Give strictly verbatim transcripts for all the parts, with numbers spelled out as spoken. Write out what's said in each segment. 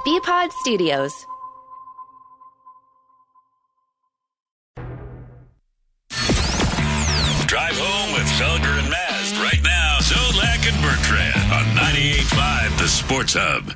B-Pod Studios. Drive home with Felger and Mast right now. Zolak and Bertrand on ninety-eight point five The Sports Hub.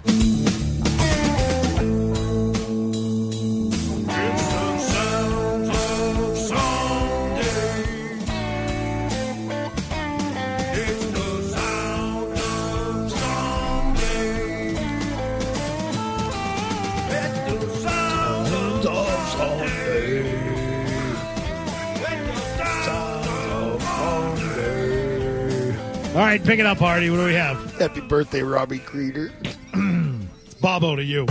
All right, pick it up, Hardy. What do we have? Happy birthday, Robbie Creeder. It's Bobo to you. All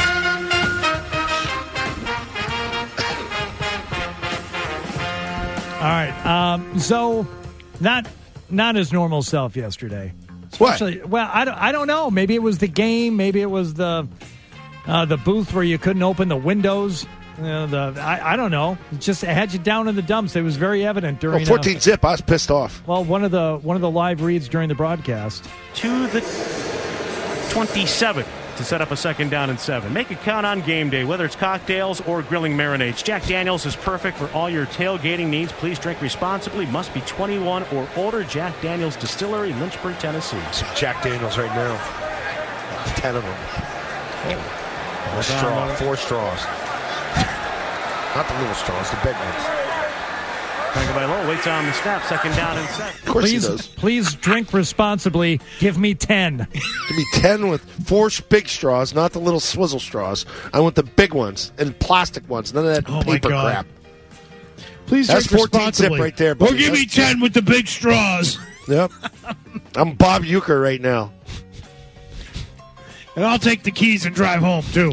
right. Um, so, not not his normal self yesterday. Especially, what? Well, I don't, I don't know. Maybe it was the game. Maybe it was the uh, the booth where you couldn't open the windows. You know, the I, I don't know. It just had you down in the dumps. It was very evident during. Well, fourteen uh, zip. I was pissed off. Well, one of the one of the live reads during the broadcast. To the twenty-seven to set up a second down and seven. Make it count on game day, whether it's cocktails or grilling marinades. Jack Daniels is perfect for all your tailgating needs. Please drink responsibly. Must be twenty-one or older. Jack Daniels Distillery, Lynchburg, Tennessee. Some Jack Daniels right now. Ten of them. Oh. A straw. Four straws. Not the little straws, the big ones. Tagovailoa waits on the snap, second down and seven. Of course please, he does. Please drink responsibly. Give me ten. Give me ten with four big straws, not the little swizzle straws. I want the big ones and plastic ones, none of that Oh, my paper God. crap. Please That's drink fourteen zip responsibly. right there. Or buddy. give me That's- ten with the big straws. Yep. I'm Bob Uecker right now. And I'll take the keys and drive home, too.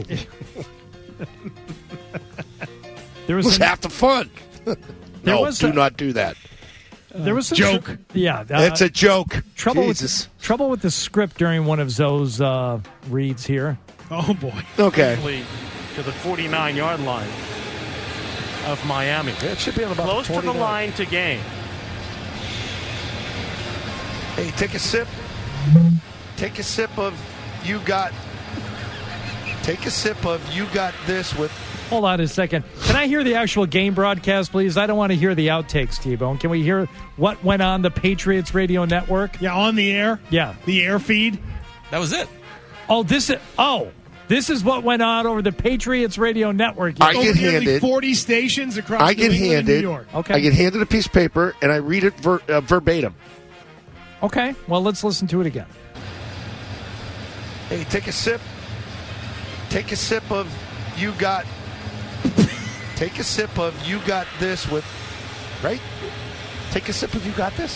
There It was was an, half the fun. no, was do a- not do that. there was some joke. tr- yeah, uh, It's a joke. trouble Jesus. with trouble with the script during one of Zoe's uh, reads here. Oh, boy. Okay. To the forty-nine-yard line of Miami. Yeah, it should be on about Close to the twenty-nine. line to gain. Hey, take a sip. Take a sip of you got. Take a sip of you got this with. Hold on a second. Can I hear the actual game broadcast, please? I don't want to hear the outtakes, T-Bone. Can we hear what went on the Patriots Radio Network? Yeah, on the air. Yeah. The air feed. That was it. Oh, this is oh, this is what went on over the Patriots Radio Network. I Over get nearly handed. forty stations across I New get England and handed. New York. Okay. I get handed a piece of paper and I read it ver, uh, verbatim. Okay. Well, let's listen to it again. Hey, take a sip. Take a sip of you got. Take a sip of you got this with. Right? Take a sip of you got this.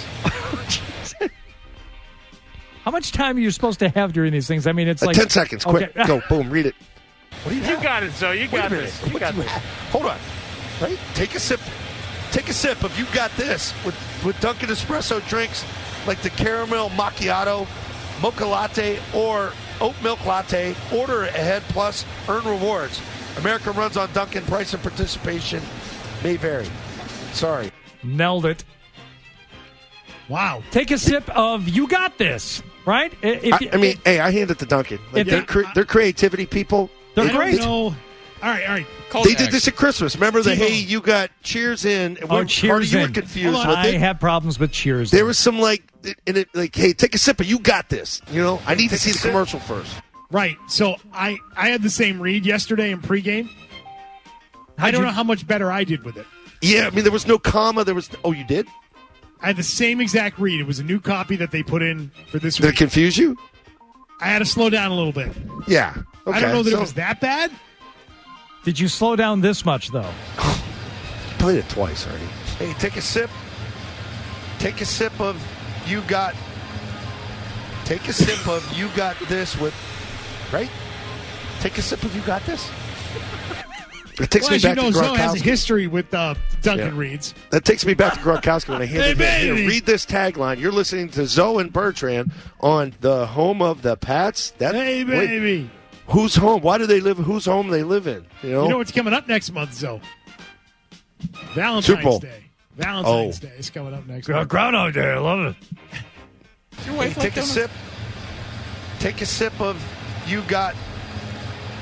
How much time are you supposed to have during these things? I mean, it's Uh, like Ten seconds. Quick. Okay. Go. Boom. Read it. What do you You have? got it, Zoe. You Wait got a minute. this. You What got do you this. have? Hold on. Right? Take a sip. Take a sip of you got this with with Dunkin' Espresso drinks like the caramel macchiato, mocha latte, or oat milk latte. Order ahead plus earn rewards. America runs on Dunkin'. Price and participation may vary. Sorry. Nailed it. Wow. Take a sip of you got this, right? If I, you- I mean, hey, I hand it to Duncan. Like, If they're, they- cre- they're creativity people. They're They- great. They, No. All right, all right. they did this at Christmas. Remember the T-Bone. hey, you got Cheers in. And Oh, we're- Cheers Marty, you were in. confused Hold with I it. have problems with Cheers. There was some like, in it, like, hey, take a sip of you got this. You know, I need to Take see a the sip. commercial first. Right. So I, I had the same read yesterday in pregame. I How'd don't you- know how much better I did with it. Yeah, I mean, there was no comma. There was. Oh, you did? I had the same exact read. It was a new copy that they put in for this Did it week. confuse you? I had to slow down a little bit. Yeah. Okay. I don't know that so, it was that bad. Did you slow down this much though? Played it twice already. Hey, take a sip. Take a sip of you got. Take a sip of you got this with. Right? Take a sip of you got this. It takes Well, me as you back know, to Zoe has a Gronkowski. history with uh, Duncan Yeah. reads. That takes me back to Gronkowski when I handed Hey, him. Here, baby. read this tagline. You're listening to Zoe and Bertrand on the home of the Pats. That, Hey, wait, baby. whose home? Why do they live? Whose home they live in? You know. You know what's coming up next month, Zoe? Super Valentine's Bowl. Day. Valentine's Oh. Day is coming up next Uh, month. Groundhog Day. I love it. Your Hey, take a sip. Take a sip of you got.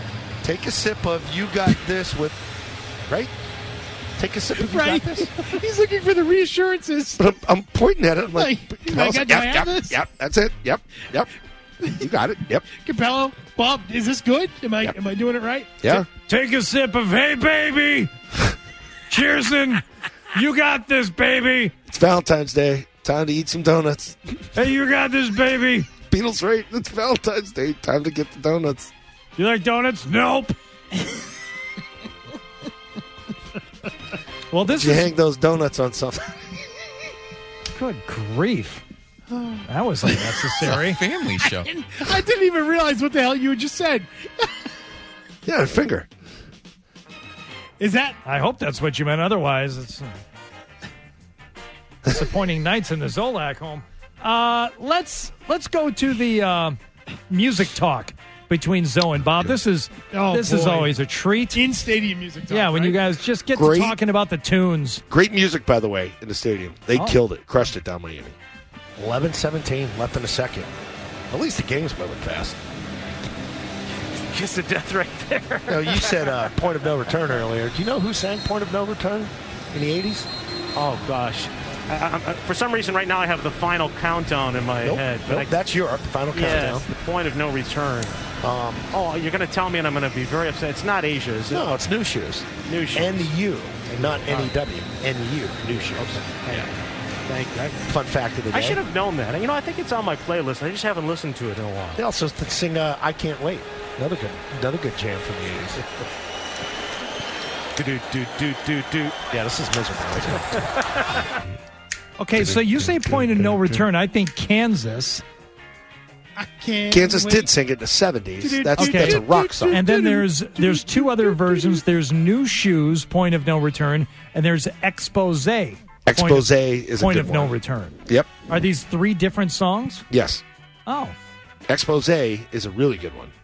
Take a sip of you got this with, right? Take a sip of you Right. got this. He's looking for the reassurances. But I'm, I'm pointing at it. I'm like, Like, Capello's I like, got- do I yep, have yep, this? yep, that's it. Yep, yep. You got it. Yep, Capello, Bob, is this good? Am I Yep. am I doing it right? yeah. Take a sip of Hey Baby. Cheerson. You got this, baby. It's Valentine's Day. Time to eat some donuts. Hey, you got this, baby. Beatles right. It's Valentine's Day. Time to get the donuts. You like donuts? Nope. Well, this You is hang those donuts on something. good grief. That was unnecessary. Family show. I didn't even realize what the hell you just said. Yeah, a finger. Is that I hope that's what you meant. Otherwise, it's uh, disappointing nights in the Zolak home. Uh, let's let's go to the uh, music talk between Zoe and Bob. This is Oh, this is boy. always a treat. in stadium music? Talk, Yeah, when you right? guys just get Great. to talking about the tunes. Great music, by the way, in the stadium. They Oh. killed it. Crushed it down Miami. eleven seventeen left in a second. At least the game's moving fast. Kiss of death right there. You know, you said uh, Point of No Return earlier. Do you know who sang Point of No Return in the eighties? Oh, gosh. I, I, I- for some reason, right now, I have the final countdown in my Nope. head. nope. I, That's Europe. Final yes, countdown. the point of no return. Um, Oh, you're going to tell me, and I'm going to be very upset. It's not Asia, is it? no, it's New Shoes. New Shoes. N U, and not N E W. N U, New Shoes. Yeah. Thank you. Fun fact of the day. I should have known that. You know, I think it's on my playlist. I just haven't listened to it in a while. They also th- sing uh, I Can't Wait. Another good, another good jam from the eighties. Do do do do do do. Yeah, this is miserable. Okay, so you say point of no return. I think Kansas. I can't Kansas wait. did sing it in the seventies. That's, Okay. that's a rock song. And then there's there's two other versions. There's New Shoes, Point of No Return, and there's Expose. Point of- Expose is a Point good of No one. Return. Yep. Are these three different songs? Yes. Oh, Expose is a really good one.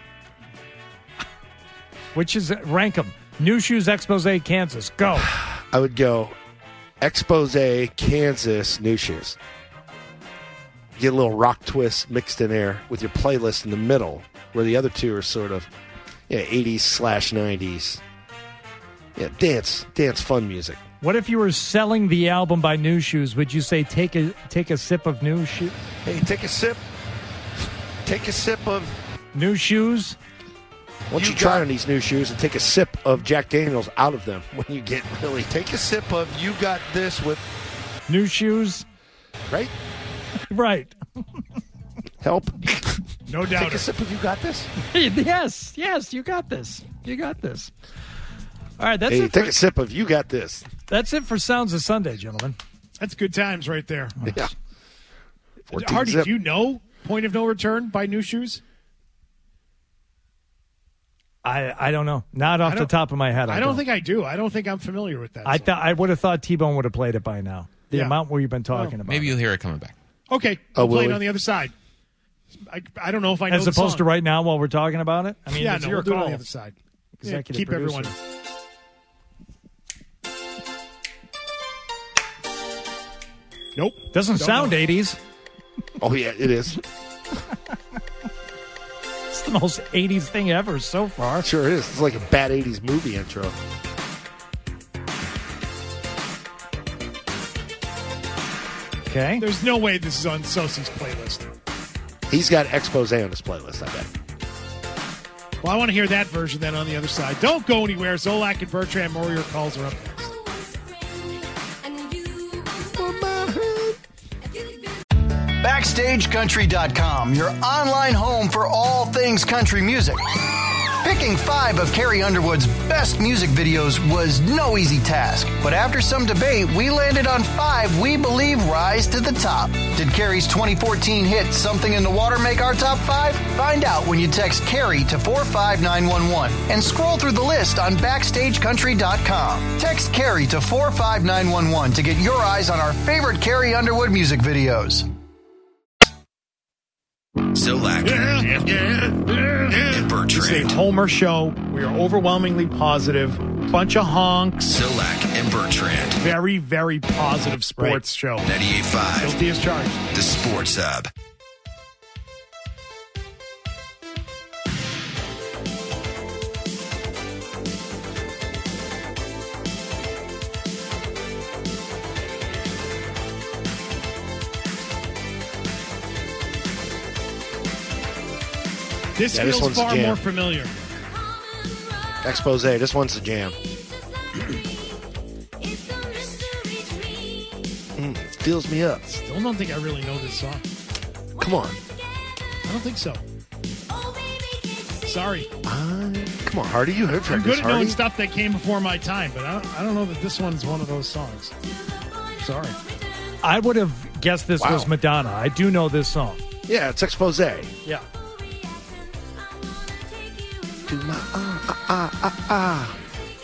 which is rank them? New Shoes, Expose, Kansas. Go. I would go Expose, Kansas, New Shoes. Get a little rock twist mixed in there with your playlist in the middle, where the other two are sort of yeah, eighties slash nineties. Yeah, dance, dance, fun music. What if you were selling the album by New Shoes? Would you say take a take a sip of New Shoes? Hey, take a sip. Take a sip of. New Shoes. Why don't you, You try got- on these new shoes and take a sip of Jack Daniels out of them when you get really. Take a sip of you got this with, New Shoes. Right? Right. Help. No doubt. Take a sip of you got this. Yes, yes, you got this. You got this. All right, that's Hey, it. take For, a sip of you got this. that's it for Sounds of Sunday, gentlemen. That's good times right there. Yeah. fourteen Hardy, zip. do you know Point of No Return by New Shoes? I, I don't know. Not off I the don't- top of my head. I, I don't think I do. I don't think I'm familiar with that. I song. thought I would have thought T-Bone would have played it by now. The Yeah. amount we've been talking about. Maybe you'll hear it coming back. Okay, Oh, I'm will playing we? on the other side. I, I don't know if I know as the opposed song. to right now while we're talking about it. I mean, Yeah, it's no, your we'll do it call. on the other side. Yeah, Executive keep producer. everyone. Nope. Doesn't Don't sound know. eighties. Oh, yeah, it is. It's the most eighties thing ever so far. Sure is. It's like a bad eighties movie intro. Okay. There's no way this is on Sosi's playlist. He's got Expose on his playlist, I bet. Well, I want to hear that version then on the other side. Don't go anywhere. Zolak and Bertrand, more of your calls are up next. Backstage Country dot com, your online home for all things country music. Picking five of Carrie Underwood's best music videos was no easy task, but after some debate, we landed on five we believe rise to the top. Did Carrie's twenty fourteen hit Something in the Water make our top five? Find out when you text Carrie to four five nine one one and scroll through the list on Backstage Country dot com. Text Carrie to four five nine one one to get your eyes on our favorite Carrie Underwood music videos. Zolak and It's a Bertrand. Homer show. We are overwhelmingly positive. Bunch of honks. Zolak and Bertrand. Very, very positive sports show. ninety-eight point five. Guilty as charged. The Sports Hub. This Yeah, this feels one's a far jam. more familiar. Expose. This one's the jam. Mm, fills me up. Still don't think I really know this song. Come on. I don't think so. Sorry. Uh, come on, Hardy. You heard from I'm this, good at knowing Hardy. stuff that came before my time, but I don't, I don't know that this one's one of those songs. Sorry. I would have guessed this Wow. was Madonna. I do know this song. Yeah, it's Expose. Yeah. Do my ah ah ah ah.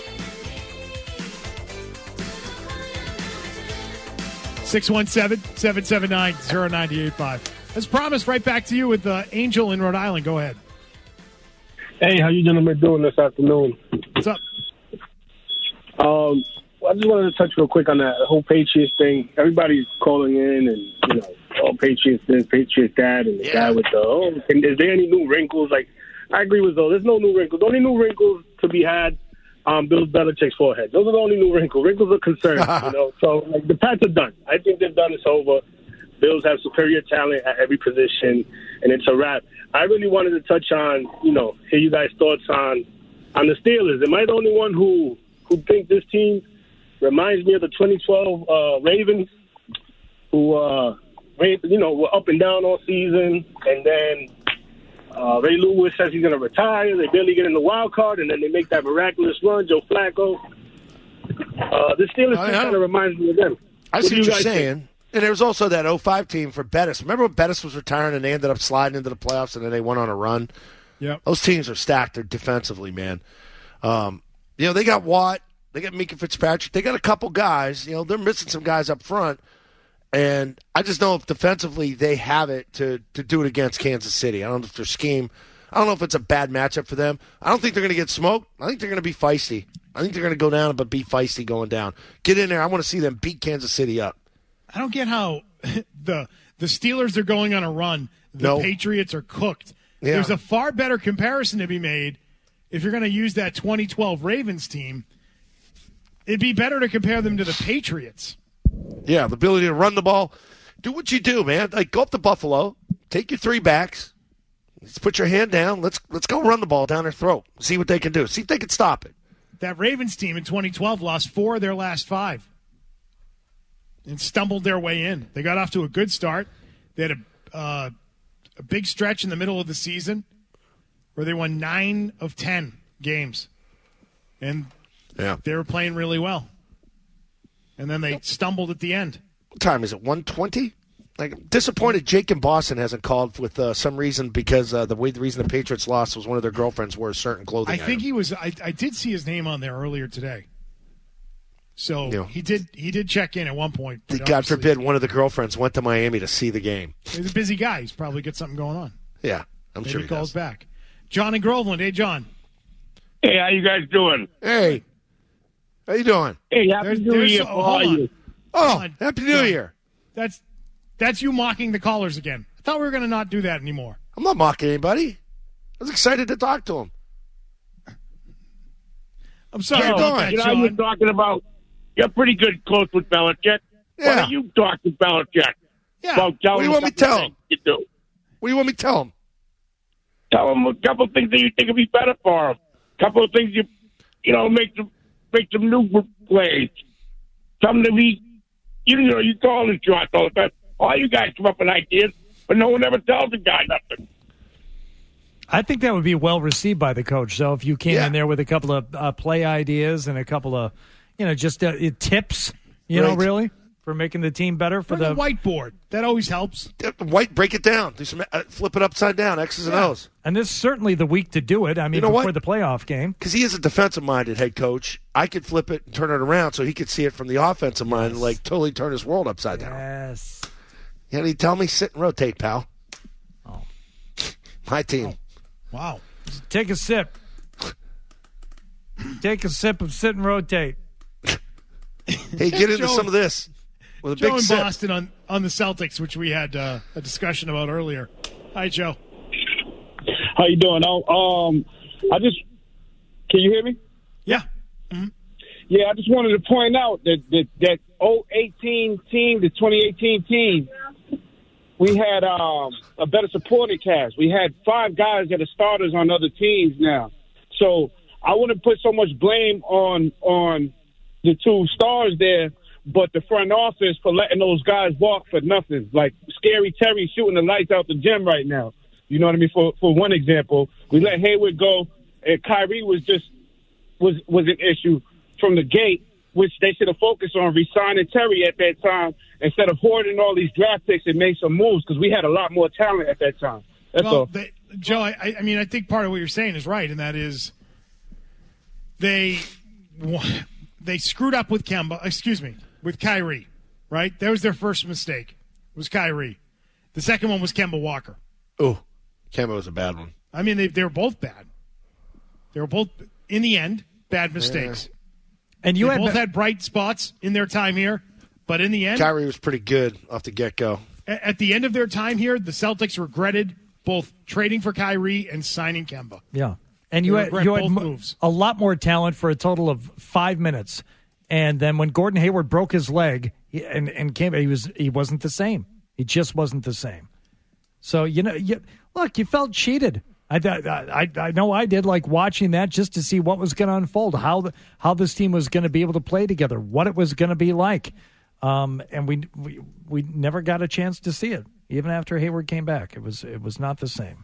six one seven, seven seven nine, zero nine eight five. As promised, right back to you with uh, Angel in Rhode Island. Go ahead. Hey, how you gentlemen doing this afternoon? What's up? Um, I just wanted to touch real quick on that whole Patriots thing. Everybody's calling in and, you know, oh, Patriots this, Patriots that, and the Yeah. guy with the, oh, and is there any new wrinkles? Like, I agree with those. There's no new wrinkles. The only new wrinkles to be had, um, Bill Belichick's forehead. Those are the only new wrinkles. Wrinkles are concerns, you know. So, like, the Pats are done. I think they're done. It's over. Bills have superior talent at every position, and it's a wrap. I really wanted to touch on, you know, hear you guys' thoughts on on the Steelers. Am I the only one who who think this team reminds me of the twenty twelve uh, Ravens, who, uh, you know, were up and down all season, and then uh, Ray Lewis says he's going to retire. They barely get in the wild card, and then they make that miraculous run. Joe Flacco. Uh, the Steelers I- I kind don't- of reminds me of them. I What see do what you you're guys think? saying. And there was also that oh five team for Bettis. Remember when Bettis was retiring and they ended up sliding into the playoffs and then they went on a run? Yeah. Those teams are stacked They're defensively, man. Um, you know, they got Watt. They got Mika Fitzpatrick. They got a couple guys. You know, they're missing some guys up front. And I just know if defensively they have it to, to do it against Kansas City. I don't know if their scheme – I don't know if it's a bad matchup for them. I don't think they're going to get smoked. I think they're going to be feisty. I think they're going to go down but be feisty going down. Get in there. I want to see them beat Kansas City up. I don't get how the the Steelers are going on a run. The No. Patriots are cooked. Yeah. There's a far better comparison to be made if you're going to use that twenty twelve Ravens team. It'd be better to compare them to the Patriots. Yeah, the ability to run the ball. Do what you do, man. Like go up to Buffalo, take your three backs, let's put your hand down. Let's let's go run the ball down their throat. See what they can do. See if they can stop it. That Ravens team in twenty twelve lost four of their last five and stumbled their way in. They got off to a good start. They had a, uh, a big stretch in the middle of the season where they won nine of ten games. And Yeah. they were playing really well. And then they stumbled at the end. What time is it? one twenty? Like I'm disappointed Jake in Boston hasn't called with uh, some reason because uh, the way the reason the Patriots lost was one of their girlfriends wore a certain clothing. I think item. he was I, I did see his name on there earlier today. So Yeah. he did he did check in at one point. but God obviously- forbid one of the girlfriends went to Miami to see the game. He's a busy guy. He's probably got something going on. Yeah, I'm Maybe sure he he calls does. back. John in Groveland. Hey, John. Hey, how you guys doing? Hey, how you doing? Hey, happy There's- New there's- Year oh, for all hold on. you. Oh, Hold on. Happy New John. Year. That's that's you mocking the callers again. I thought we were going to not do that anymore. I'm not mocking anybody. I was excited to talk to him. I'm sorry Joe, about that, you know how John. you're talking about, you're pretty good close with Belichick. Why Yeah. don't you talk to Belichick Yeah. about telling What do you him want me to a couple tell things you do? What do you want me to tell him? Tell him a couple of things that you think would be better for him. A couple of things you, you know, make some make some new plays. Something to be, you know, you call his shots all the time. All you guys come up with ideas, but no one ever tells the guy nothing. I think that would be well received by the coach. So if you came Yeah. in there with a couple of uh, play ideas and a couple of, you know, just uh, tips, you know, Right. really for making the team better for Bring the a whiteboard. That always helps. White, break it down. Do some uh, flip it upside down. X's and Yeah. O's. And this is certainly the week to do it. I mean, You know before what? the playoff game. Because he is a defensive-minded head coach. I could flip it and turn it around so he could see it from the offensive mind, and, like totally turn his world upside down. Yes. Yeah, he tell me sit and rotate, pal. Oh. My team. Wow. Take a sip. Take a sip of sit and rotate. Hey, get into Joe- some of this with a Joe big in sip. Boston on, on the Celtics, which we had uh, a discussion about earlier. Hi, Joe. How you doing? Oh, um, I just, can you hear me? Yeah. Yeah, I just wanted to point out that that, that oh eighteen team, the twenty eighteen team, we had um, a better supporting cast. We had five guys that are starters on other teams now. So I wouldn't put so much blame on on the two stars there, but the front office for letting those guys walk for nothing. Like Scary Terry shooting the lights out the gym right now. You know what I mean? For for one example, we let Hayward go, and Kyrie was just was was an issue from the gate, which they should have focused on re-signing Terry at that time instead of hoarding all these draft picks and make some moves because we had a lot more talent at that time. That's well, all. They, Joe, I, I mean, I think part of what you're saying is right, and that is they they screwed up with Kemba. Excuse me, with Kyrie. Right, that was their first mistake. Was Kyrie. The second one was Kemba Walker. Oh, Kemba was a bad one. I mean, they they were both bad. They were both, in the end, bad mistakes. Yeah. And you they had both had bright spots in their time here, but in the end, Kyrie was pretty good off the get-go. At, at the end of their time here, the Celtics regretted both trading for Kyrie and signing Kemba. Yeah. And you They had, regret you had both mo- moves. a lot more talent for a total of five minutes. And then when Gordon Hayward broke his leg he, and, and came, he, was, he wasn't the same. He just wasn't the same. So, you know, you, look, you felt cheated. I, I I know I did, like watching that just to see what was going to unfold, how the, how this team was going to be able to play together, what it was going to be like, um, and we, we we never got a chance to see it, even after Hayward came back. It was it was not the same.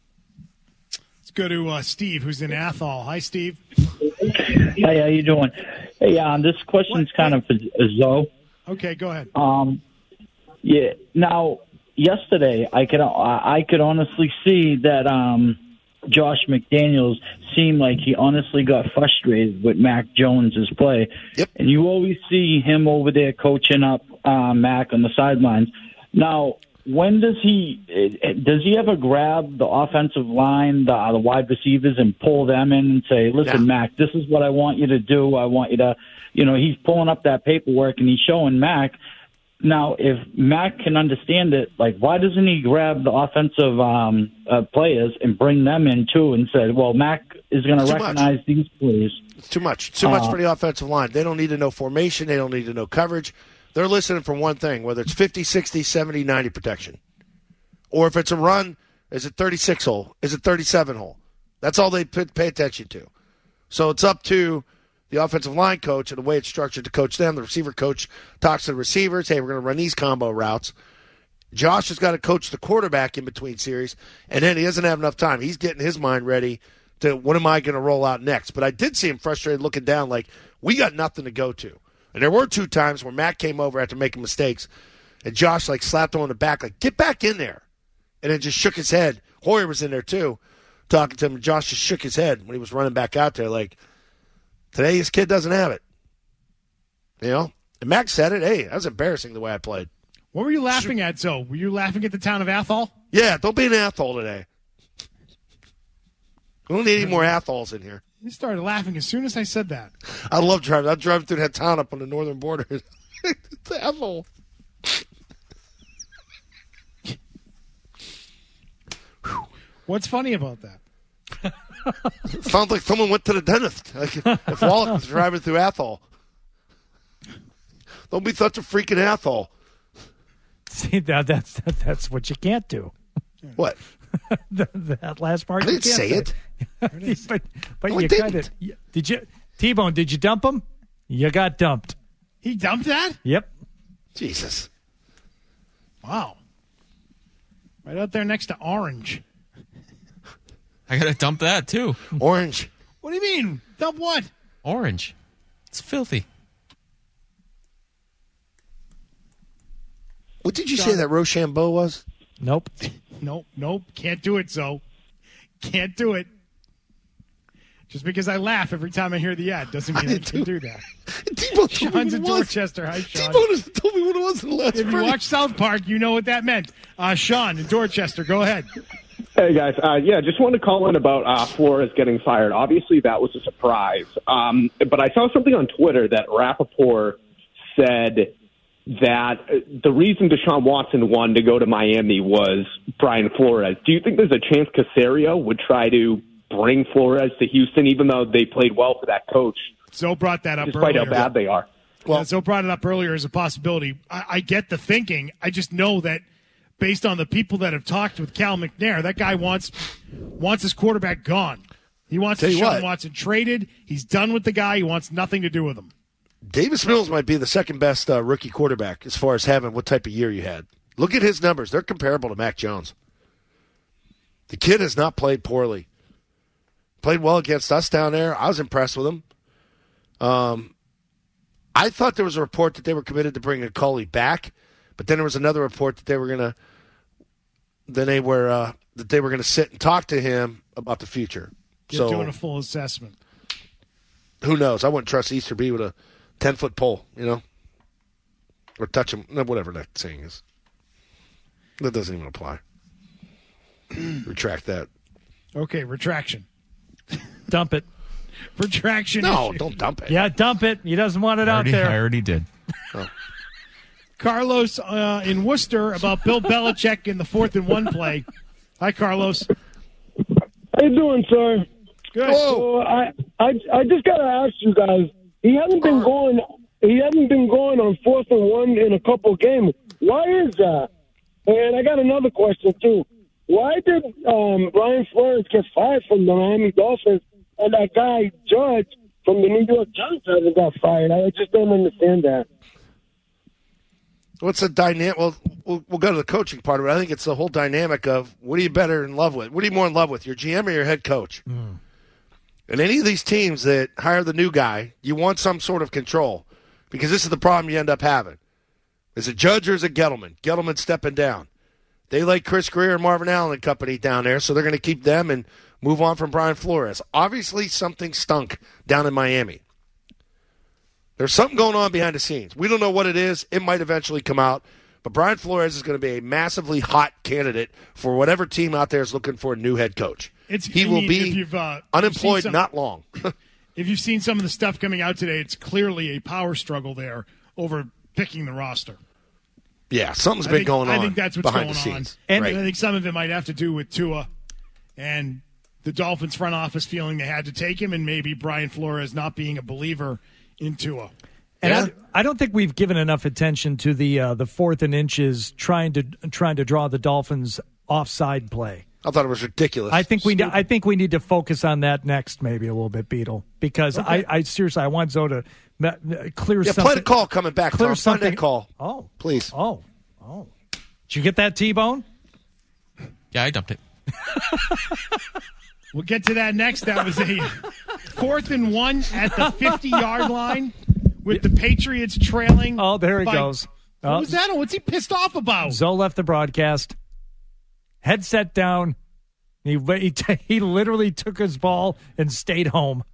Let's go to uh, Steve, who's in Athol. Hi, Steve. Hey, how you doing? Hey, um, this question's what? kind of for Zoe. Okay, go ahead. Um, yeah. Now. Yesterday, I could I could honestly see that um, Josh McDaniels seemed like he honestly got frustrated with Mac Jones's play. Yep. And you always see him over there coaching up uh, Mac on the sidelines. Now, when does he does he ever grab the offensive line, the, the wide receivers, and pull them in and say, "Listen, yeah. Mac, this is what I want you to do. I want you to," you know, he's pulling up that paperwork and he's showing Mac. Now, if Mac can understand it, like, why doesn't he grab the offensive um, uh, players and bring them in, too, and say, well, Mac is going to recognize much. these plays? It's too much. It's too uh, much for the offensive line. They don't need to know formation. They don't need to know coverage. They're listening for one thing, whether it's fifty, sixty, seventy, ninety protection. Or if it's a run, is it thirty-six hole? Is it thirty-seven hole? That's all they pay attention to. So it's up to the offensive line coach and the way it's structured to coach them. The receiver coach talks to the receivers. Hey, we're going to run these combo routes. Josh has got to coach the quarterback in between series, and then he doesn't have enough time. He's getting his mind ready to what am I going to roll out next. But I did see him frustrated looking down like we got nothing to go to. And there were two times where Matt came over after making mistakes, and Josh like slapped him on the back like, get back in there. And then just shook his head. Hoyer was in there too talking to him, and Josh just shook his head when he was running back out there like, today, his kid doesn't have it. You know? And Max said it. Hey, that was embarrassing the way I played. What were you laughing at, Zoe? Were you laughing at the town of Athol? Yeah, don't be an Athol today. We don't need any more Athols in here. You started laughing as soon as I said that. I love driving. I'm driving through that town up on the northern border. It's Athol. What's funny about that? It sounds like someone went to the dentist. Like if Wallach was driving through Athol. Don't be such a freaking Athol. See, that, that's that, that's what you can't do. What? the, that last part. I didn't you can't say it. but but no, you got it. Did you, T-Bone? Did you dump him? You got dumped. He dumped that? Yep. Jesus. Wow. Right out there next to Orange. I gotta dump that too. Orange. What do you mean? Dump what? Orange. It's filthy. What did you John. say that Rochambeau was? Nope. Nope. Nope. Can't do it, Zoe. Can't do it. Just because I laugh every time I hear the ad doesn't mean I, I can do that. T-Bone Sean's in Dorchester. Hi, Sean. T-Bone told me what it was in the last If you watch South Park, you know what that meant. Uh, Sean in Dorchester, go ahead. Hey, guys. Uh, yeah, just wanted to call in about uh, Flores getting fired. Obviously, that was a surprise. Um, but I saw something on Twitter that Rappaport said that the reason Deshaun Watson wanted to go to Miami was Brian Flores. Do you think there's a chance Caserio would try to bring Flores to Houston, even though they played well for that coach? Zoe brought that up despite earlier. how bad they are. Well, yeah, Zoe brought it up earlier as a possibility. I, I get the thinking. I just know that based on the people that have talked with Cal McNair. That guy wants wants his quarterback gone. He wants Tell you Deshaun what. Watson traded. He's done with the guy. He wants nothing to do with him. Davis Mills might be the second best uh, rookie quarterback as far as having what type of year you had. Look at his numbers. They're comparable to Mac Jones. The kid has not played poorly. Played well against us down there. I was impressed with him. Um, I thought there was a report that they were committed to bringing Culley back, but then there was another report that they were going to then they were uh, that they were going to sit and talk to him about the future. You're so doing a full assessment. Who knows? I wouldn't trust Easterby with a ten-foot pole, you know? Or touch him, whatever that saying is. That doesn't even apply. Retract that. Okay, retraction. Dump it. Retraction. No, issue. don't dump it. Yeah, dump it. He doesn't want it I already, out there. I already did. Oh. Carlos uh, in Worcester about Bill Belichick in the fourth and one play. Hi, Carlos. How you doing, sir? Good. So I, I, I just gotta ask you guys. He hasn't been going. He hasn't been going on fourth and one in a couple games. Why is that? And I got another question too. Why did um, Brian Flores get fired from the Miami Dolphins, and that guy Judge from the New York Giants hasn't got fired? I just don't understand that. What's the dynamic? Well, well, we'll go to the coaching part of it. I think it's the whole dynamic of what are you better in love with? What are you more in love with, your G M or your head coach? Mm. And any of these teams that hire the new guy, you want some sort of control because this is the problem you end up having. Is it Judge or is it Gettleman? Gettleman stepping down. They like Chris Greer and Marvin Allen and company down there, so they're going to keep them and move on from Brian Flores. Obviously, something stunk down in Miami. There's something going on behind the scenes. We don't know what it is. It might eventually come out. But Brian Flores is going to be a massively hot candidate for whatever team out there is looking for a new head coach. It's, he I will mean, be if you've, uh, unemployed some, not long. If you've seen some of the stuff coming out today, it's clearly a power struggle there over picking the roster. Yeah, something's I been think, going on I think that's what's behind going the scenes. on. And right. I think some of it might have to do with Tua and the Dolphins front office feeling they had to take him, and maybe Brian Flores not being a believer in Tua. And yeah. I, I don't think we've given enough attention to the uh, the fourth and inches trying to trying to draw the Dolphins offside play. I thought it was ridiculous. I think we I think we need to focus on that next, maybe a little bit, Beetle, because okay. I, I seriously I want Zoe to clear yeah, something. play the call coming back. Clear Tom. something. Find that call. Oh, please. Oh, oh. Did you get that T-bone? Yeah, I dumped it. We'll get to that next. That was a fourth and one at the fifty-yard line with the Patriots trailing. Oh, there he by, goes. What oh. was that? What's he pissed off about? Zoe left the broadcast. Headset down. He he, t- he literally took his ball and stayed home.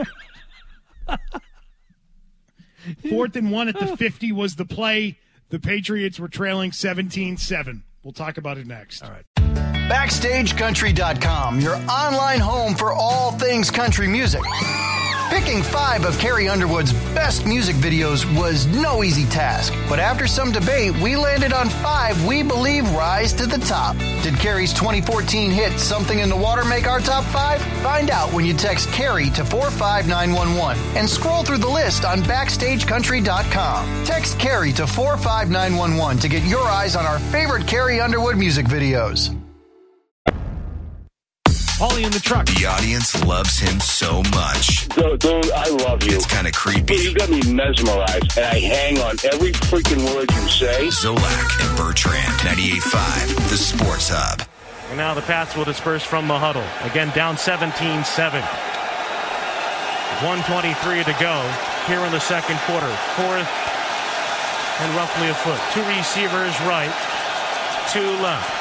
Fourth and one at the fifty was the play. The Patriots were trailing seventeen seven. We'll talk about it next. All right. Backstage Country dot com, your online home for all things country music. Picking five of Carrie Underwood's best music videos was no easy task, but after some debate, we landed on five we believe rise to the top. Did Carrie's twenty fourteen hit Something in the Water make our top five? Find out when you text Carrie to four five nine one one and scroll through the list on Backstage Country dot com. Text Carrie to four five nine one one to get your eyes on our favorite Carrie Underwood music videos. Paulie in the truck. The audience loves him so much. Dude, dude, I love you. It's kind of creepy. Dude, you got me mesmerized, and I hang on every freaking word you say. Zolak and Bertrand, ninety-eight point five, the Sports Hub. And now the Pats will disperse from the huddle. Again, down seventeen seven. one twenty-three to go here in the second quarter. Fourth and roughly a foot. Two receivers right, two left.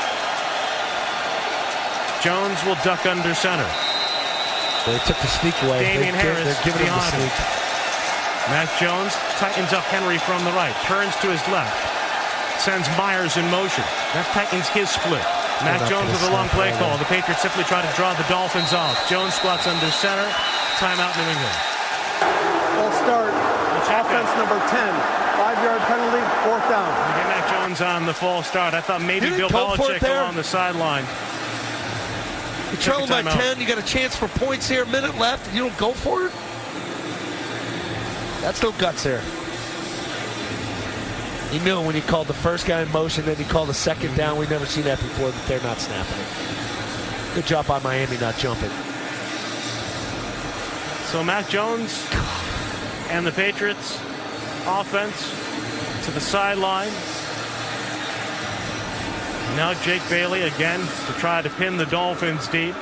Jones will duck under center. They took the sneak away. Damian they, Harris they're giving him the behind him. sneak. Matt Jones tightens up Henry from the right. Turns to his left. Sends Myers in motion. That tightens his split. Matt Jones with a long play call. The Patriots simply try to draw the Dolphins off. Jones squats under center. Timeout New England. We'll start offense number ten. Five-yard penalty, fourth down. Again, Matt Jones on the false start. I thought maybe Bill Belichick along the sideline. You're trailing by ten. You got a chance for points here. Minute left. You don't go for it? That's no guts there. He knew when he called the first guy in motion, then he called the second down. We've never seen that before, that they're not snapping it. Good job by Miami not jumping. So Mac Jones and the Patriots offense to the sideline. Now Jake Bailey again to try to pin the Dolphins deep.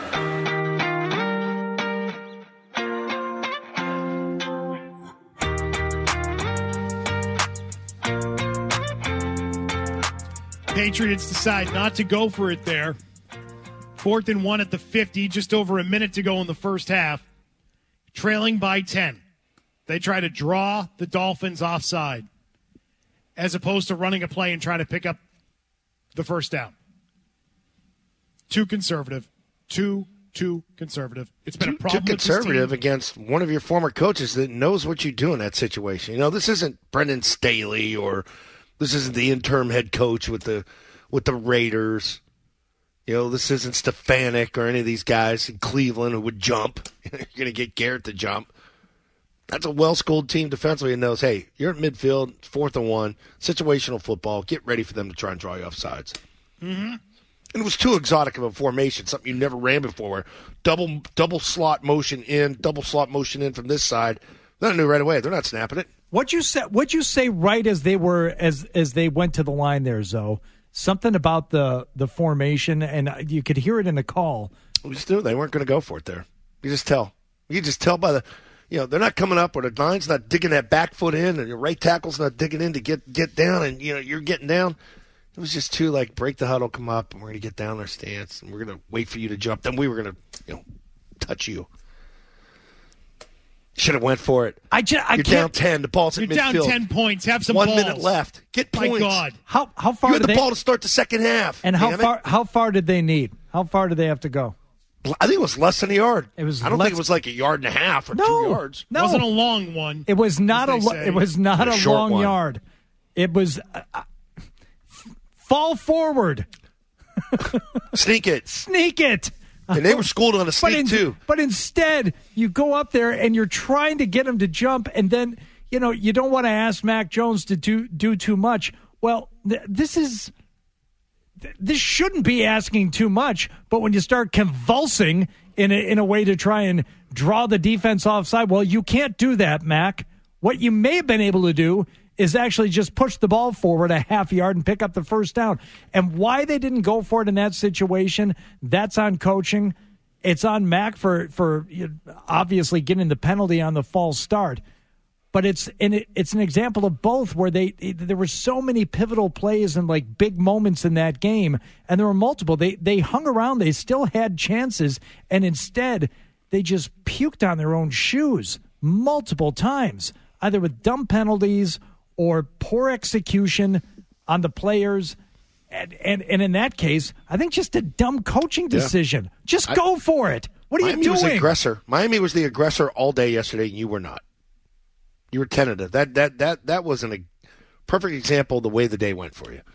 Patriots decide not to go for it there. Fourth and one at the fifty, just over a minute to go in the first half. Trailing by ten. They try to draw the Dolphins offside as opposed to running a play and trying to pick up the first down. Too conservative. Too, too conservative. It's been a problem Too with this team. conservative against one of your former coaches that knows what you do in that situation. You know, this isn't Brendan Staley or this isn't the interim head coach with the with the Raiders. You know, this isn't Stefanik or any of these guys in Cleveland who would jump. You're going to get Garrett to jump. That's a well-schooled team defensively and knows, hey, you're at midfield, it's fourth and one, situational football. Get ready for them to try and draw you off sides. Mm-hmm. And it was too exotic of a formation, something you never ran before, where double double slot motion in, double slot motion in from this side. They knew right away. They're not snapping it. What'd you say? What'd you say right as they were as as they went to the line there, Zoe? Something about the the formation, and you could hear it in the call. We just knew they weren't going to go for it there. You just tell. You just tell by the, you know, they're not coming up, or the line's not digging that back foot in, and your right tackle's not digging in to get get down, and you know you're getting down. It was just too like break the huddle, come up, and we're going to get down our stance, and we're going to wait for you to jump. Then we were going to, you know, touch you. Should have went for it. I just, I you're can't, down ten. The ball's at You're midfield. down ten points. Have some One balls. minute left. Get My points. God. How how far You had did the they, ball to start the second half. And how damn far it. how far did they need? How far did they have to go? I think it was less than a yard. It was I don't less- think it was like a yard and a half or No. two yards. No. It wasn't a long one. It was not a as they lo- say. it was not A a short long one. yard. It was uh, uh, fall forward, Sneak it. sneak it. And they were schooled on a But, sneak, in- too. but instead, you go up there and you're trying to get him to jump, and then you know you don't want to ask Mac Jones to do do too much. Well, th- this is th- this shouldn't be asking too much. But when you start convulsing in a, in a way to try and draw the defense offside, well, you can't do that, Mac. What you may have been able to do is actually just push the ball forward a half yard and pick up the first down. And why they didn't go for it in that situation, that's on coaching. It's on Mac for, for you know, obviously getting the penalty on the false start. But it's and it, it's an example of both where they it, there were so many pivotal plays and like big moments in that game, and there were multiple. They they hung around, they still had chances, and instead they just puked on their own shoes multiple times, either with dumb penalties or poor execution on the players. And, and and in that case, I think just a dumb coaching decision. Yeah. Just I, go for it. What are Miami you doing? Was the aggressor. Miami was the aggressor all day yesterday, and you were not. You were tentative. That that that that wasn't a perfect example of the way the day went for you.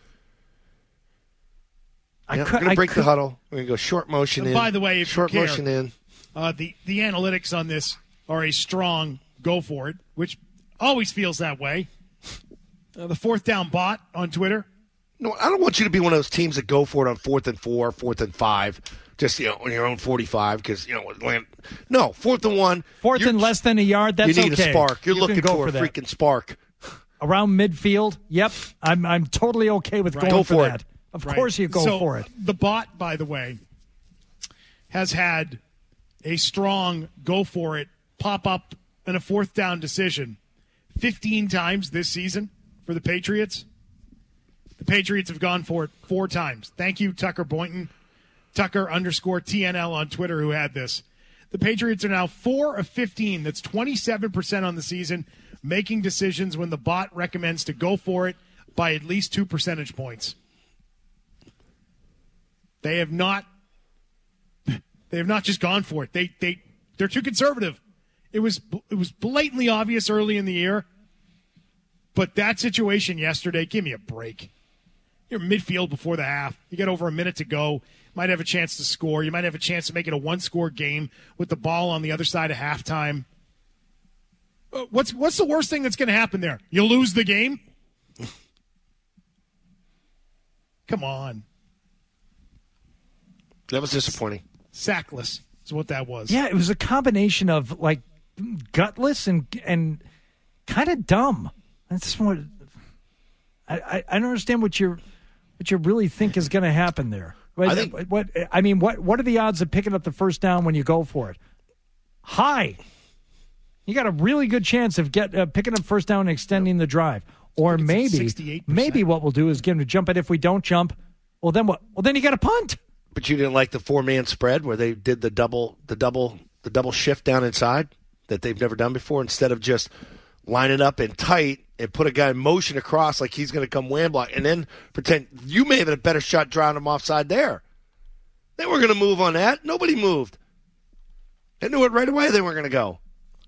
I yeah, could, we're going to break could, the huddle. We're going to go short motion and in. By the way, if short you care, motion in. Uh, the the analytics on this are a strong go for it, which always feels that way. Uh, the fourth down bot on Twitter. No, I don't want you to be one of those teams that go for it on fourth and four, fourth and five, just you know on your own forty-five because you know. No, fourth and one, fourth and less than a yard. That's you need okay. a spark. You're you looking go for, for a that. freaking spark around midfield. Yep, I'm I'm totally okay with right. going go for, for that. It. Of right. course, you go so for it. The bot, by the way, has had a strong go for it pop up in a fourth down decision fifteen times this season for the Patriots. The Patriots have gone for it four times. Thank you, Tucker Boynton. Tucker underscore T N L on Twitter who had this. The Patriots are now four of fifteen. That's twenty-seven percent on the season, making decisions when the bot recommends to go for it by at least two percentage points. They have not they have not just gone for it. They they they're too conservative. It was it was blatantly obvious early in the year. But that situation yesterday, give me a break. You're midfield before the half. You got over a minute to go. Might have a chance to score. You might have a chance to make it a one-score game with the ball on the other side of halftime. What's what's the worst thing that's going to happen there? You lose the game? Come on. That was disappointing. Sackless is what that was. Yeah, it was a combination of like gutless and and kind of dumb. That's what I, I I don't understand what you're what you really think is going to happen there. What, I think, what I mean, what what are the odds of picking up the first down when you go for it? High. You got a really good chance of get uh, picking up first down and extending the drive. Or maybe maybe what we'll do is get him to jump it. If we don't jump, well then what? Well then you got to punt. But you didn't like the four man spread where they did the double the double the double shift down inside that they've never done before, instead of just line it up in tight and put a guy in motion across like he's going to come wham block and then pretend you may have had a better shot driving him offside there. They were going to move on that. Nobody moved. They knew it right away they weren't going to go.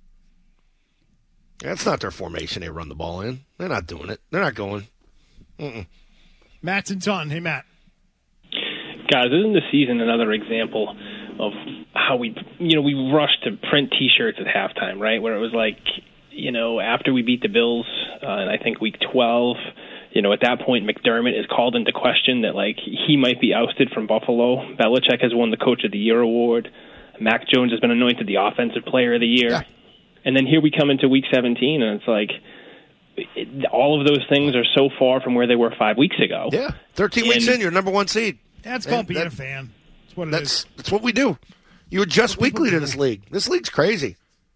That's not their formation they run the ball in. They're not doing it. They're not going. Mm-mm. Matt's in Taunton. Hey, Matt. Guys, isn't the season another example of how we, you know, we rushed to print T-shirts at halftime, right? Where it was like, you know, after we beat the Bills, uh, and I think week twelve, you know, at that point, McDermott is called into question that, like, he might be ousted from Buffalo. Belichick has won the Coach of the Year award. Mac Jones has been anointed the Offensive Player of the Year. Yeah. And then here we come into week seventeen, and it's like it, all of those things are so far from where they were five weeks ago. Yeah, thirteen and, weeks in, you're number one seed. That's called being that, a fan. That's what it that's, is. That's what we do. You adjust weekly to this league. This league's crazy.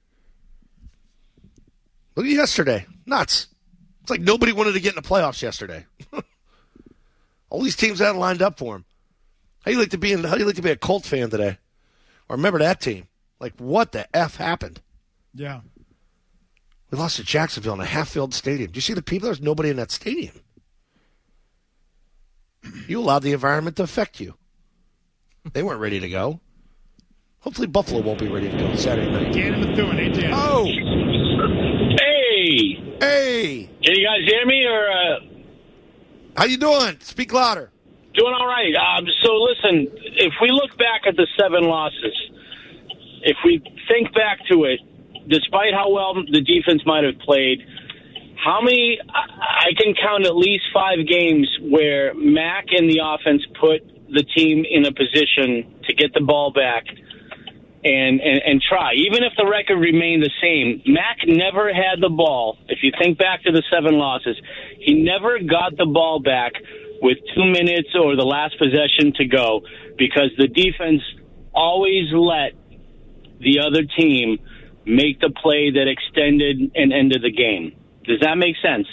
Look at yesterday. Nuts. It's like nobody wanted to get in the playoffs yesterday. All these teams had lined up for him. How do you like to be in, how do you like to be a Colt fan today? Or remember that team? Like, what the F happened? Yeah. We lost to Jacksonville in a half-filled stadium. Do you see the people? There's nobody in that stadium. You allowed the environment to affect you. They weren't ready to go. Hopefully Buffalo won't be ready to go Saturday night. Dan and Methuen, hey, Dan. Oh! Hey! Hey! Can you guys hear me? Or uh... How you doing? Speak louder. Doing all right. Um, so, listen, if we look back at the seven losses, if we think back to it, despite how well the defense might have played, how many, I can count at least five games where Mac and the offense put the team in a position to get the ball back and, and, and try. Even if the record remained the same, Mac never had the ball. If you think back to the seven losses, he never got the ball back with two minutes or the last possession to go because the defense always let the other team make the play that extended and ended the game. Does that make sense?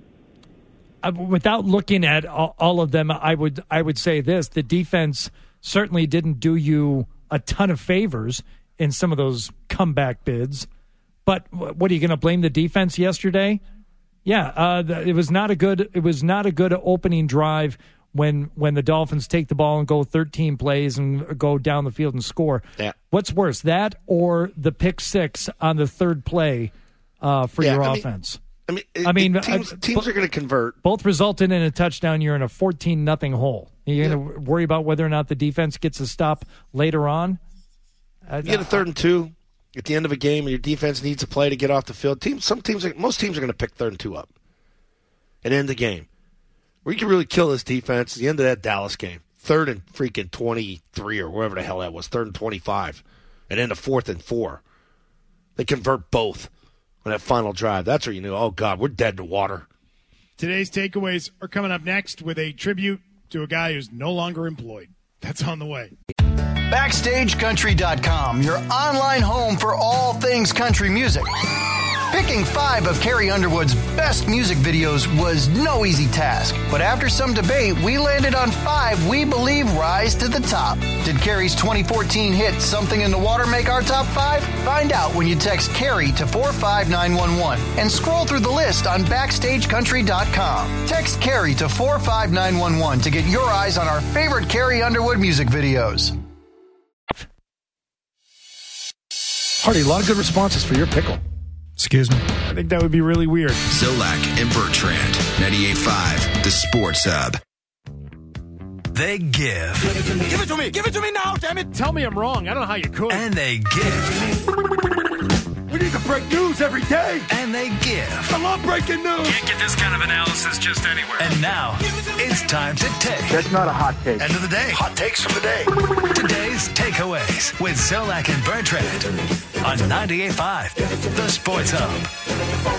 Uh, without looking at all, all of them, I would I would say this: the defense certainly didn't do you a ton of favors in some of those comeback bids. But what are you going to blame the defense yesterday? Yeah, uh, the, it was not a good. It was not a good opening drive when when the Dolphins take the ball and go thirteen plays and go down the field and score. Yeah. What's worse, that or the pick six on the third play uh, for yeah, your I offense? Mean, I mean, it, I mean, teams, uh, teams b- are going to convert. Both resulted in a touchdown. You're in a fourteen nothing hole. You're yeah. going to worry about whether or not the defense gets a stop later on. You get a third and two at the end of a game, and your defense needs a play to get off the field. Teams, some teams, are, most teams are going to pick third and two up and end the game. Where you can really kill this defense, the end of that Dallas game, third and freaking twenty-three or wherever the hell that was, third and twenty-five, and then a fourth and four. They convert both on that final drive. That's where you knew, oh, God, we're dead in the water. Today's takeaways are coming up next with a tribute to a guy who's no longer employed. That's on the way. Backstage Country dot com, your online home for all things country music. Picking five of Carrie Underwood's best music videos was no easy task, but after some debate, we landed on five we believe rise to the top. Did Carrie's twenty fourteen hit Something in the Water make our top five? Find out when you text Carrie to four five nine one one and scroll through the list on Backstage Country dot com. Text Carrie to four five nine one one to get your eyes on our favorite Carrie Underwood music videos. Hardy, a lot of good responses for your pickle. Excuse me. I think that would be really weird. Zolak and Bertrand, ninety-eight point five, The Sports Hub. They give. Give it to me. Give it to me. Give it to me now, damn it. Tell me I'm wrong. I don't know how you could. And they give. We need the break news every day. And they give. I love breaking news. Can't get this kind of analysis just anywhere. And now, it's time to take. That's not a hot take. End of the day. Hot takes from the day. Today's takeaways with Zolak and Bertrand on ninety-eight point five, The Sports Hub.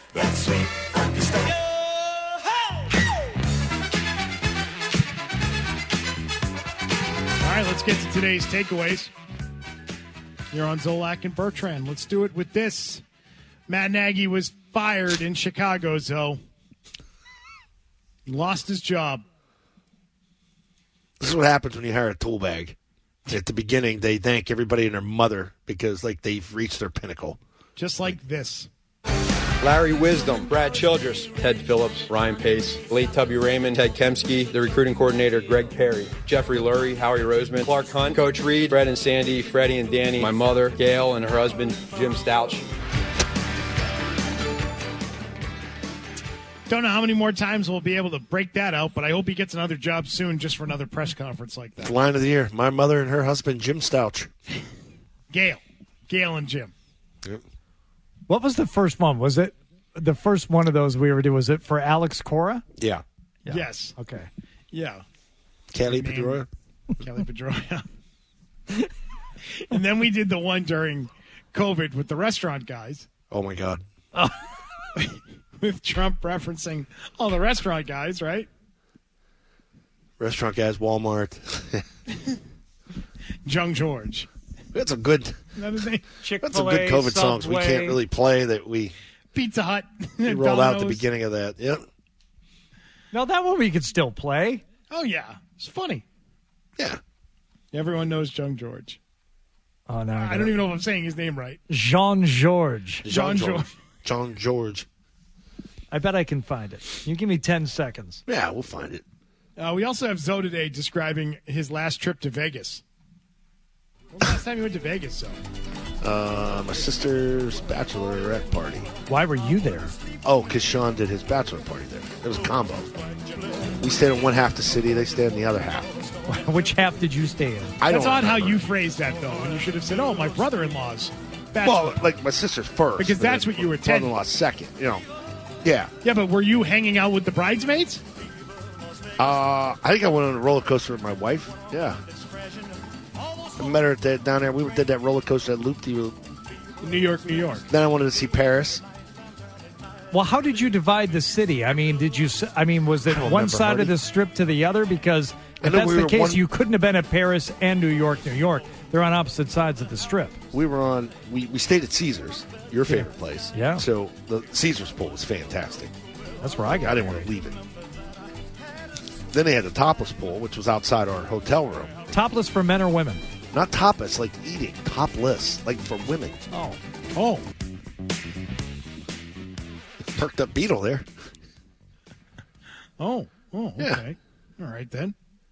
All right, let's get to today's takeaways. You're on Zolak and Bertrand. Let's do it with this. Matt Nagy was fired in Chicago, Zo. He lost his job. This is what happens when you hire a tool bag. At the beginning, they thank everybody and their mother because, like, they've reached their pinnacle. Just like this. Larry Wisdom, Brad Childress, Ted Phillips, Ryan Pace, Lee Tubby Raymond, Ted Kemsky, the recruiting coordinator Greg Perry, Jeffrey Lurie, Howie Roseman, Clark Hunt, Coach Reed, Fred and Sandy, Freddie and Danny, my mother, Gail, and her husband, Jim Stouch. Don't know how many more times we'll be able to break that out, but I hope he gets another job soon just for another press conference like that. Line of the year. My mother and her husband, Jim Stouch. Gail. Gail and Jim. Yep. What was the first one? Was it the first one of those we ever did? Was it for Alex Cora? Yeah. Yeah. Yes. Okay. Yeah. Kelly Name- Pedroia. Kelly Pedroia. And then we did the one during COVID with the restaurant guys. Oh, my God. Oh. With Trump referencing all the restaurant guys, right? Restaurant guys, Walmart. Jung George. That's a good. That is a That's some good COVID songs we can't really play that we Pizza Hut. we rolled out at the Domino's. beginning of that. Yep. No, that one we could still play. Oh yeah, it's funny. Yeah. Everyone knows Jung George. Oh no, I don't even know if I'm saying his name right. Jean George. Jean George. John George. I bet I can find it. You give me ten seconds. Yeah, we'll find it. Uh, we also have Zoe today describing his last trip to Vegas. When was the last time you went to Vegas, Zoe? Uh, my sister's bachelorette party. Why were you there? Oh, because Sean did his bachelor party there. It was a combo. We stayed in one half the city. They stayed in the other half. Which half did you stay in? I That's don't odd how remember. you phrased that, though. And you should have said, oh, my brother-in-law's bachelor. Well, like my sister's first. Because that's what you were attending. Brother-in-law second. You know. Yeah. Yeah, but were you hanging out with the bridesmaids? Uh, I think I went on a roller coaster with my wife. Yeah. I met her at that, down there. We did that roller coaster at Loop de Loop. New York, New York. Then I wanted to see Paris. Well, how did you divide the city? I mean, did you? s- I mean, was it I don't one remember, side Hardy. of the strip to the other? Because I if know that's we the were case, one- you couldn't have been at Paris and New York, New York. They're on opposite sides of the strip. We were on. We, we stayed at Caesars, your favorite place. Yeah. So the Caesars pool was fantastic. That's where I got I didn't want to leave it. Then they had the topless pool, which was outside our hotel room. Topless for men or women? Not topless, like eating. Topless, like for women. Oh. Oh. Perked up Beetle there. Oh. Oh, okay. All right, then.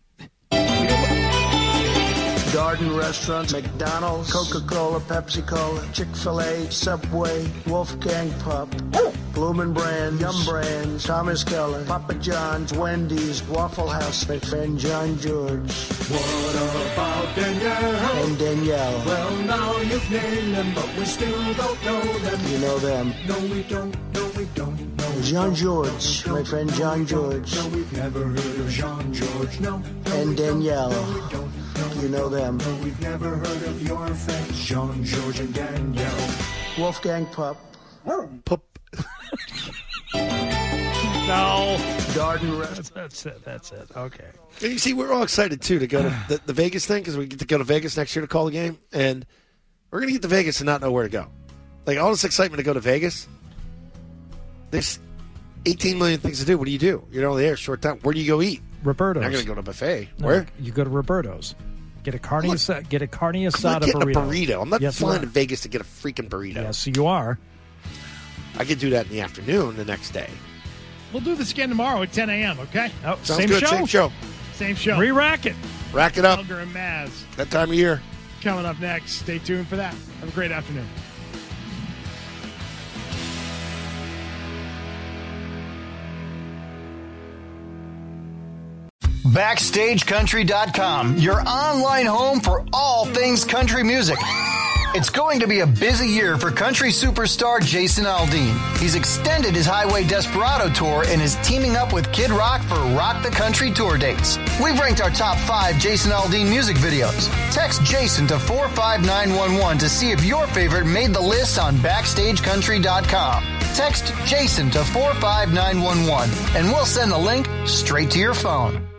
Darden Restaurants, McDonald's, Coca-Cola, Pepsi-Cola, Chick-fil-A, Subway, Wolfgang Pub, Bloomin' Brands, Yum Brands, Thomas Keller, Papa John's, Wendy's, Waffle House, my friend John George. What about Danielle? And Danielle. Well, now you've named them, but we still don't know them. You know them. No, we don't. No, we don't. No, John George, my friend John George. No, we've never heard of Jean George. No. And Danielle. You know them. No, we've never heard of your friends, Jean George and Danielle. Wolfgang Pup. Pup. No. Darden Restaurants. That's it. That's it. Okay. And you see, we're all excited, too, to go to the, the Vegas thing because we get to go to Vegas next year to call the game. And we're going to get to Vegas and not know where to go. Like, all this excitement to go to Vegas, there's eighteen million things to do. What do you do? You're only there a short time. Where do you go eat? Roberto's. You're not going to go to a buffet. No, Where? You go to Roberto's. Get a carne asada. Get a carne I'm not asada getting burrito. a burrito. I'm not Yes, you flying are. to Vegas to get a freaking burrito. Yes, you are. I could do that in the afternoon the next day. We'll do this again tomorrow at ten a.m., okay? Oh, Sounds same good. show. Same show. Same show. Re-rack it. Rack it up. Elger and Maz. That time of year. Coming up next. Stay tuned for that. Have a great afternoon. Backstage Country dot com, your online home for all things country music. It's going to be a busy year for country superstar Jason Aldean. He's extended his Highway Desperado tour and is teaming up with Kid Rock for Rock the Country tour dates. We've ranked our top five Jason Aldean music videos. Text Jason to four five nine one one to see if your favorite made the list on backstage country dot com. Text Jason to four five nine one one and we'll send the link straight to your phone.